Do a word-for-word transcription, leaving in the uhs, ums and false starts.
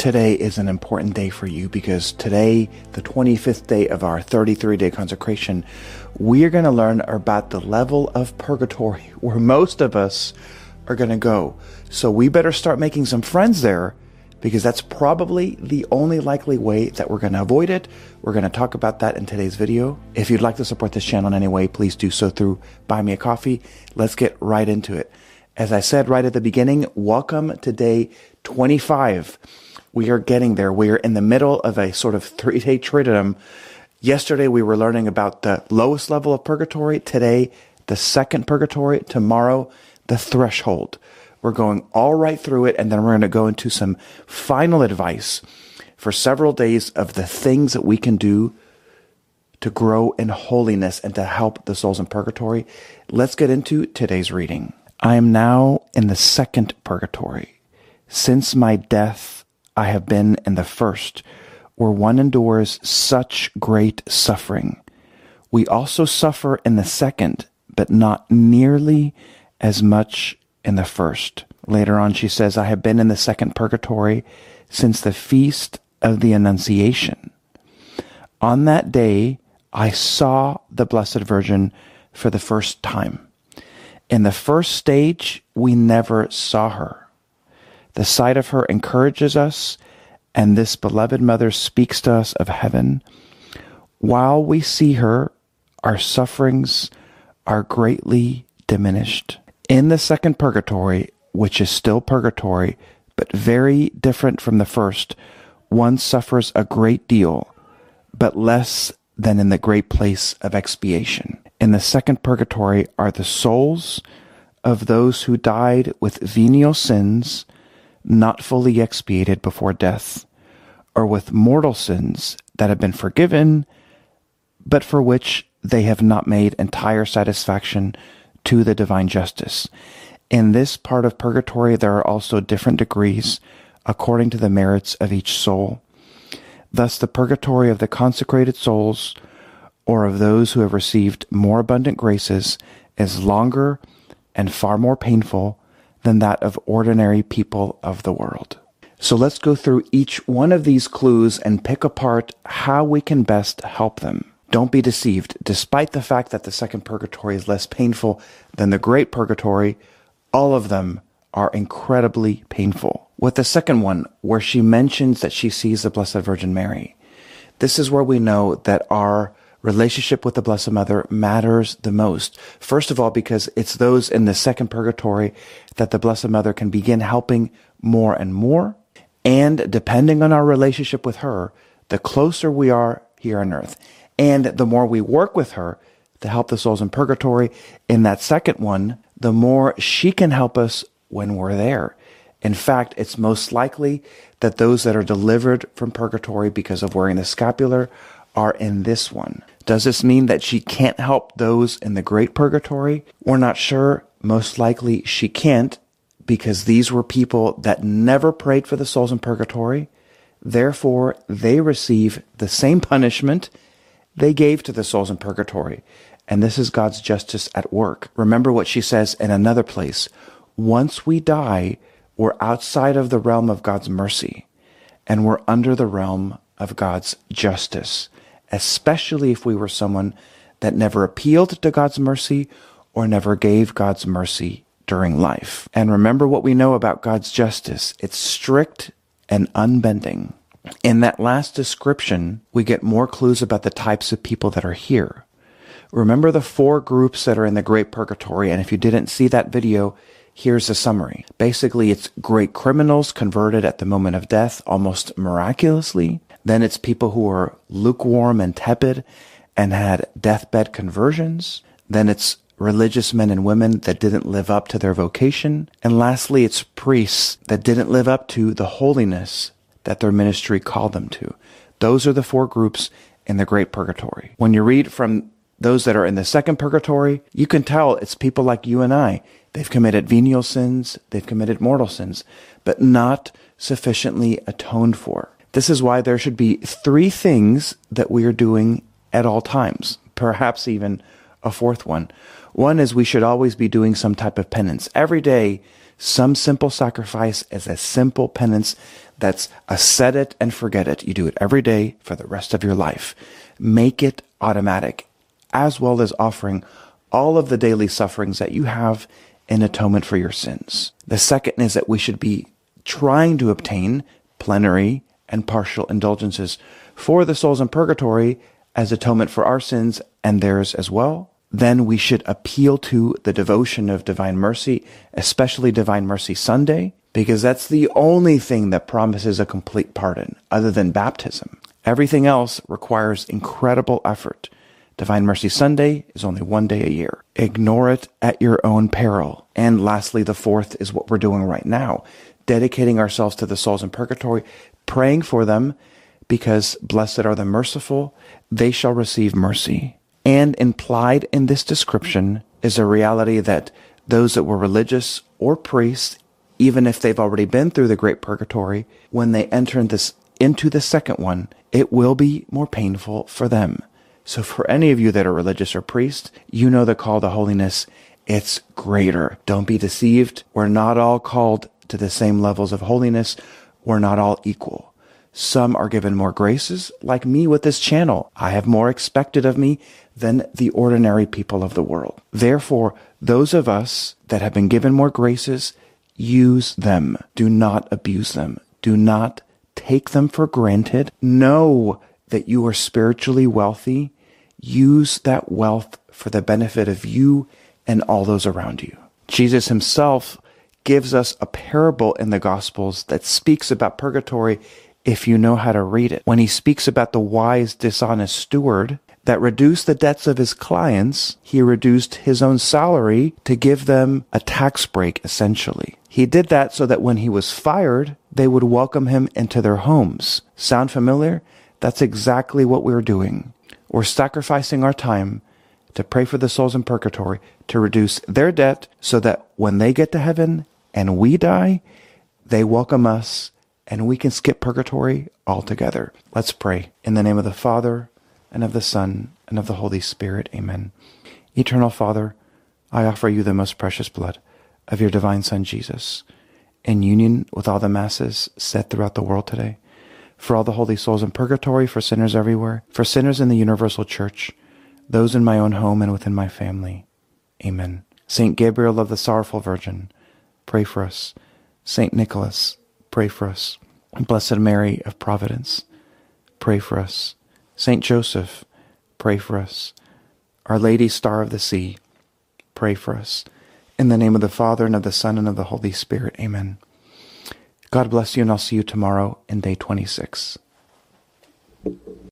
Today is an important day for you because today, the twenty-fifth day of our thirty-three day consecration, we are going to learn about the level of purgatory where most of us are going to go. So we better start making some friends there because that's probably the only likely way that we're going to avoid it. We're going to talk about that in today's video. If you'd like to support this channel in any way, please do so through Buy Me a Coffee. Let's get right into it. As I said right at the beginning, welcome to day twenty-five. We are getting there. We are in the middle of a sort of three-day triduum. Yesterday, we were learning about the lowest level of purgatory. Today, the second purgatory. Tomorrow, the threshold. We're going all right through it, and then we're going to go into some final advice for several days of the things that we can do to grow in holiness and to help the souls in purgatory. Let's get into today's reading. I am now in the second purgatory. Since my death, I have been in the first, where one endures such great suffering. We also suffer in the second, but not nearly as much in the first. Later on, she says, I have been in the second purgatory since the feast of the Annunciation. On that day, I saw the Blessed Virgin for the first time. In the first stage, we never saw her. The sight of her encourages us, and this beloved mother speaks to us of heaven. While we see her, our sufferings are greatly diminished. In the second purgatory, which is still purgatory, but very different from the first, one suffers a great deal, but less than in the great place of expiation. In the second purgatory are the souls of those who died with venial sins, not fully expiated before death, or with mortal sins that have been forgiven, but for which they have not made entire satisfaction to the divine justice. In this part of purgatory, there are also different degrees according to the merits of each soul. Thus, the purgatory of the consecrated souls, or of those who have received more abundant graces, is longer and far more painful than that of ordinary people of the world. So let's go through each one of these clues and pick apart how we can best help them. Don't be deceived. Despite the fact that the second purgatory is less painful than the great purgatory, all of them are incredibly painful. With the second one, where she mentions that she sees the Blessed Virgin Mary, this is where we know that our relationship with the Blessed Mother matters the most. First of all, because it's those in the second purgatory that the Blessed Mother can begin helping more and more. And depending on our relationship with her, the closer we are here on earth, and the more we work with her to help the souls in purgatory, in that second one, the more she can help us when we're there. In fact, it's most likely that those that are delivered from purgatory because of wearing the scapular are in this one. Does this mean that she can't help those in the great purgatory? We're not sure. Most likely she can't, because these were people that never prayed for the souls in purgatory. Therefore, they receive the same punishment they gave to the souls in purgatory. And this is God's justice at work. Remember what she says in another place. Once we die, we're outside of the realm of God's mercy, and we're under the realm of God's justice, especially if we were someone that never appealed to God's mercy or never gave God's mercy during life. And remember what we know about God's justice. It's strict and unbending. In that last description, we get more clues about the types of people that are here. Remember the four groups that are in the Great Purgatory, and if you didn't see that video, here's the summary. Basically, it's great criminals converted at the moment of death, almost miraculously. Then it's people who are lukewarm and tepid and had deathbed conversions. Then it's religious men and women that didn't live up to their vocation. And lastly, it's priests that didn't live up to the holiness that their ministry called them to. Those are the four groups in the Great Purgatory. When you read from those that are in the second purgatory, you can tell it's people like you and I. They've committed venial sins, they've committed mortal sins, but not sufficiently atoned for. This is why there should be three things that we are doing at all times, perhaps even a fourth one. One is we should always be doing some type of penance. Every day, Some simple sacrifice is a simple penance that's a set it and forget it. You do it every day for the rest of your life. Make it automatic, as well as offering all of the daily sufferings that you have in atonement for your sins. The second is that we should be trying to obtain plenary and partial indulgences for the souls in purgatory as atonement for our sins and theirs as well. Then we should appeal to the devotion of Divine Mercy, especially Divine Mercy Sunday, because that's the only thing that promises a complete pardon other than baptism. Everything else requires incredible effort. Divine Mercy Sunday is only one day a year. Ignore it at your own peril. And lastly, the fourth is what we're doing right now, dedicating ourselves to the souls in purgatory, praying for them, because blessed are the merciful, they shall receive mercy. And implied in this description is a reality that those that were religious or priests, even if they've already been through the great purgatory, when they enter this, into the second one, it will be more painful for them. So for any of you that are religious or priests, you know the call to holiness. It's greater. Don't be deceived. We're not all called to the same levels of holiness. We're not all equal. Some are given more graces, like me with this channel. I have more expected of me than the ordinary people of the world. Therefore, those of us that have been given more graces, use them. Do not abuse them. Do not take them for granted. Know that you are spiritually wealthy. Use that wealth for the benefit of you and all those around you. Jesus himself gives us a parable in the Gospels that speaks about purgatory if you know how to read it. When he speaks about the wise, dishonest steward that reduced the debts of his clients, he reduced his own salary to give them a tax break, essentially. He did that so that when he was fired, they would welcome him into their homes. Sound familiar? That's exactly what we're doing. We're sacrificing our time to pray for the souls in purgatory, to reduce their debt so that when they get to heaven and we die, they welcome us and we can skip purgatory altogether. Let's pray. In the name of the Father, and of the Son, and of the Holy Spirit. Amen. Eternal Father, I offer you the most precious blood of your divine Son, Jesus, in union with all the masses said throughout the world today, for all the holy souls in purgatory, for sinners everywhere, for sinners in the universal church, those in my own home and within my family. Amen. Saint Gabriel of the Sorrowful Virgin, pray for us. Saint Nicholas, pray for us. Blessed Mary of Providence, pray for us. Saint Joseph, pray for us. Our Lady, Star of the Sea, pray for us. In the name of the Father, and of the Son, and of the Holy Spirit. Amen. God bless you, and I'll see you tomorrow in day twenty-six.